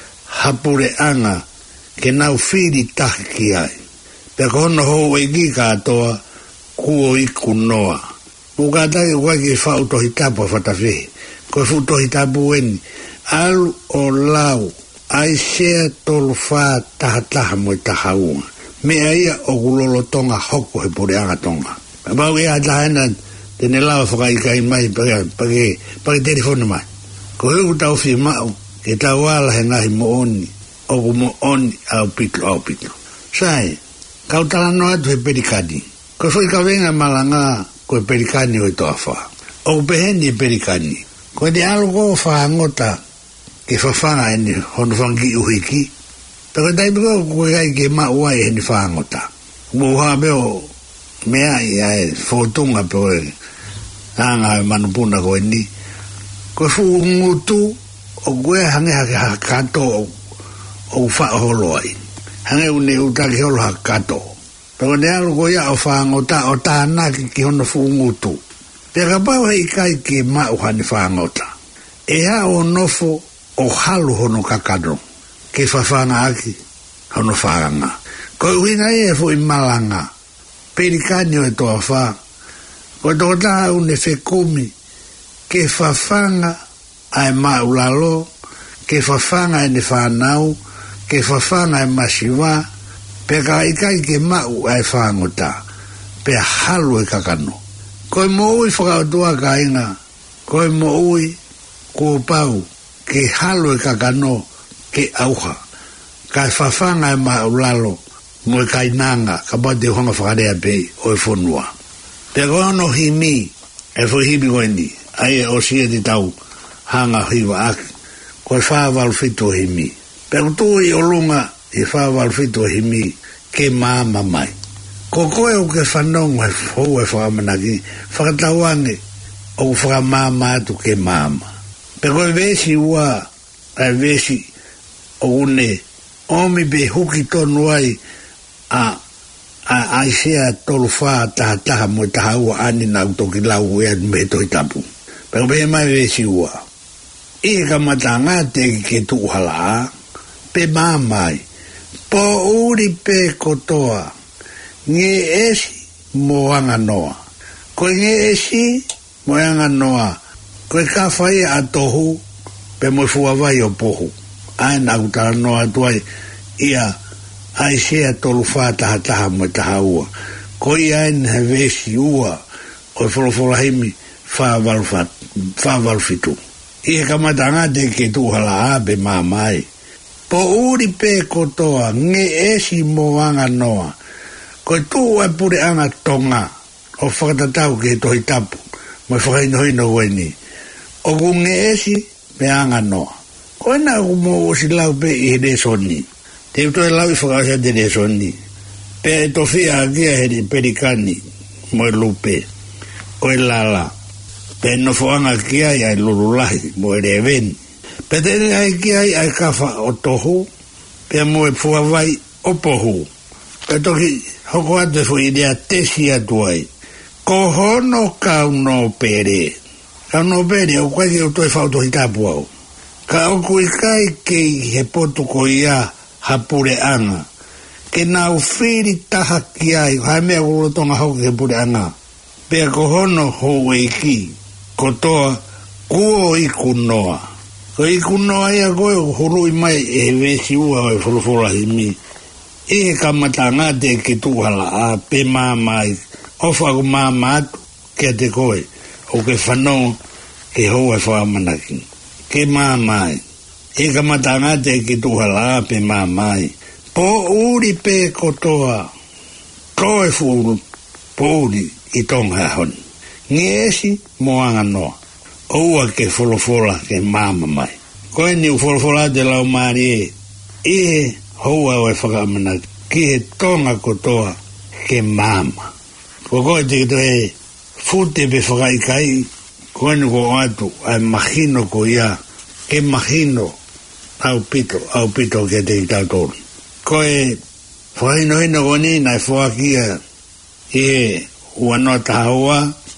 Speaker 1: hapure anga ke nau whiri tahi ki ai. Pe kono ho e ki katoa kuo iku noa. Uka tai ua ki whau tohi tapu a whatawhi. Koe fu tohi tapu eni. Alu o lau. Ai sea tolu wha taha taha mo i taha unga. Mea ia o kulolo tonga hoko he pure anga tonga. Pau ia taha ena tene lau whakaikai mai pake, pake, pake telefone mai. Ko heu tau whi mau. Ke tau ala he ngahi mo oni. O ku mo oni au pitlo au pitlo. Sai. Kau talano atu he perikani. Ko fui ka venga malanga koe perikani o i toa wha. O peheni e perikani. Koe ni alo ko whaangota ke whawhanga eni hono whangi uhiki. Pero tai piko koe kai ke mauai heni whaangota. Muha meo mea i ae whotunga pe oe anga manupuna koe ni. Koe fu ngutu o koe hange hake hakato o wha holo ai. Hange une utaki holo hakato. Pero ne alo ko ia o whaangota o tāna ki hono fuungutu. Pea pau hei kai ke mau hani whaangota. E ha o nofo o halu hono kakano. ke whawhanga aki, hono whāranga. Ko uina e fu i malanga, perikani o e toa whā. Ko tō taha une whekumi, ke whawhanga ai maulalo, ke whawhanga e ne whanau, ke whawhanga e masiwa, pe ka ikai ke mau ai whangota, pe halu e kakano. Koe mo ui whakautua ka inga, koe mo ui kua pau, ke halu e kakano, ke auha, kai whawhanga e maulalo, mo e kainanga, ka pati honga whakarea pei, o e whonua. Pe koe ono himi, e fo himi koendi, ai e o sia di tau, hanga hiwa aki, koe whawal fito himi. Pe kutu i olunga, i whawal fito himi, ke maama mai. Ko koe o ke whanongo e hou e whakamanaki, whakatawange o whakamama atu ke maama. Pe koe vesi ua, ai vesi o une, omi be huki tonu ai, a a aisea tolu whaa taha taha mo taha ua ani na utoki lau ea me toi tapu. Pe koe be mai vesi ua. I ka matanga te ke tuhala, pe maamai, po uri pe kotoa, nge esi mo anga noa. Koe nge esi mo anga noa, koe ka whai a tohu, pe mo fuawai o pohu. Aina utara noa tuai, ia aisea tolu whaa taha taha mo taha ua. Koe aina he vesi ua, o wholofola himi, wha walfitu. Ia ka matanga te ke tuhala ape maamai. Po uri pe kotoa, nge esi mo anga noa. Koe tu e pure anga tonga, o whakatatau ke tohi tapu, mo whakainohino weni. O ku nge esi pe anga noa. Koe na ku mo osi lau pe i hede soni. Te uto e lau i whakasea te hede soni. Pe e tofia agia hede perikani, mo e lupe, o e lala. Pe no whaanga ki ai ai lululahi, mo e reveni. Pe tene ai ki ai ai kawha o tohu, pe mo e fuawai o pohu. Pe toki hoko ate fu idea tesi atu ai. Ko hono kau no pere. Kau no pere, o kwaki o toi whauto hitapu au. Ka o kui kai kei he potu ko ia hapure anga. Ke nau whiri taha ki ai, hai mea kulotonga hau ke pure anga. Pe ko hono ho e ki, ko toa kuo iku noa. Ko iku noa ia koe hurui mai e vesi ua o e fulufula himi. I he kamatanga te ke tuhala a pe mamai, ofa ku mama atu ke te koe, o ke whanau ke hou e whamanaki. Ke mamai, i kamatanga te ke tuhala a pe mamai. Po uri pe kotoa, koe furu, po uri i tonga honi. Ngiesi moanga noa, oua ke folofola ke mama mai. Koe ni u folofola te lau maari e, i he hoa o e whakamana ki he tonga kotoa ke mama. Ko koe te kito e fute pe whakaikai, koe ni ko atu ai mahino ko ia, ke mahino au pito, au pito ke te kitau tōru. Koe whakaino hino ko ni nai whakia i he ua noa taha ua,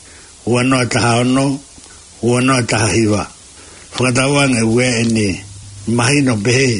Speaker 1: ua noa taha ono, ua noa taha hiwa. Whakatauanga ue e ni mahino pehe,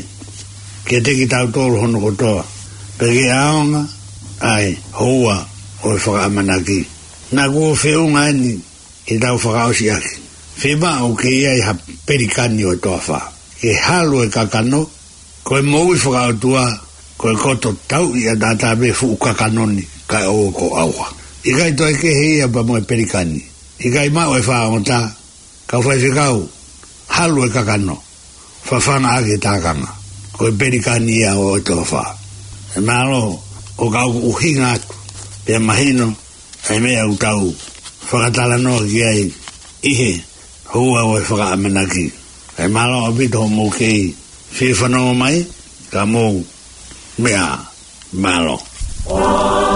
Speaker 1: ke te ki tau tōru hono kotoa. Peke aonga, ai, hoa, o e whakamanaki. Nā kua whiunga ni, i tau whakaosi aki. Whima o ke iai ha perikani o e toa wha. Ke halu e kakano, koe moui whakaotua, koe koto tau i a tātā me fu kakanoni, kai o ko aua. I kai toi ke heia pa mo e perikani. I kai mao e whaangota, kau whaifekau, halu e kakano, whawhanga ake tākanga. Koe perikani ia o e toa wha. E malo, o kau uhinga atu, pia mahino, ai mea utau, whakatala noa ki ai, ihe, hua o e whakaamenaki. E malo o pito o mou kei, whiwhanongo mai, ka mou, mea, malo. Oh!